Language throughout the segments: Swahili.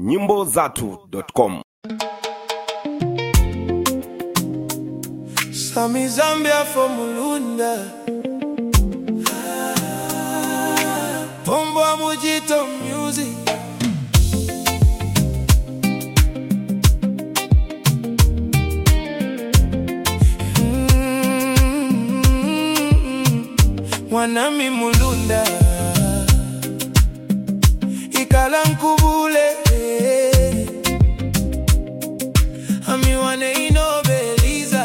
nyimbo-zatu.com. Sami Zambia for Mulunda, Pombo Mujito music. Wanami Mulunda, Ikala Nkubule, Ami wane inobeliza,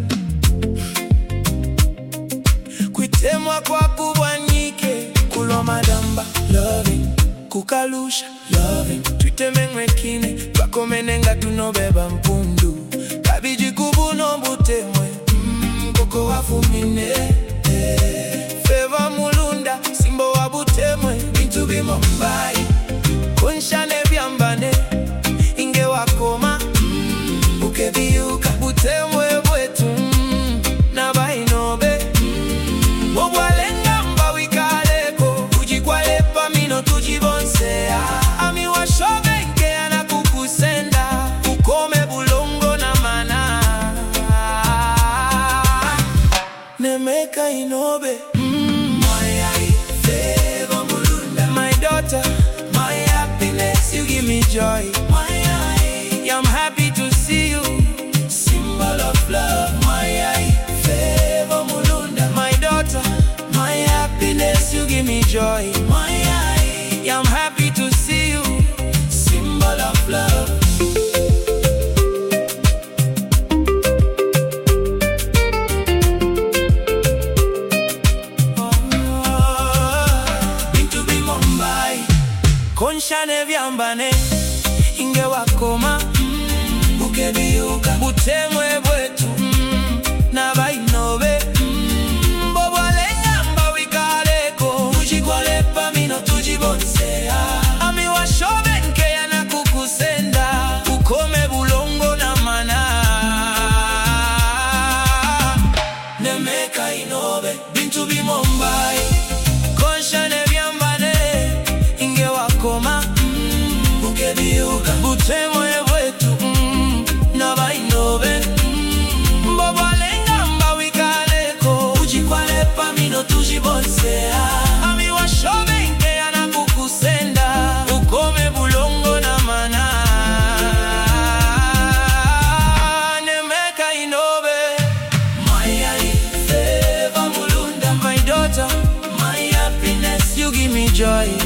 Kuitemwa kwa kubwanyike, Kulo madamba, loving, Kukalusha, loving, Tuitemengwe kine, Pakomenenga tunobeba mpundu, Kabiji kubu no butemwe, Koko wafumine, Feva Mulunda, Simbo wa Butemwe, Bintu bi Mumbai, Konshane byambane, Inge wakoma, Ukebiuka, Butemwe bwetu, Nabainobe, Mobwalenga mba wikaleko, Ujikwalepa mino tujibonsea, Ami washobe nke anakukusenda, Ukome bulongo na mana, Nemeka inobe, my happiness, you give me joy. I'm happy to see you, symbol of love. My favor Mulunda, my daughter. My happiness, you give me joy. I'm happy to see you, symbol of love. Konshane byambane, Inge wakoma, Ukebiuka, Butemwe bwetu, Nabainobe, Mobwalenga mba wikaleko, Ujikwalepa mino tujibonsea, Ami washobe nke anakukusenda, Ukome bulongo na mana, Nemeka inobe, Bintu bi Mumbai, Konshane byambane, Inge wakoma, Ukebiuka, Butemwe bwetu, Nabainobe, Mobwalenga mba wikaleko, Ujikwalepa mino tujibonsea, Ami washobe nke anakukusenda, Ukome bulongo na mana, Nemeka inobe, my favor Mulunda, my daughter. My happiness, you give me joy.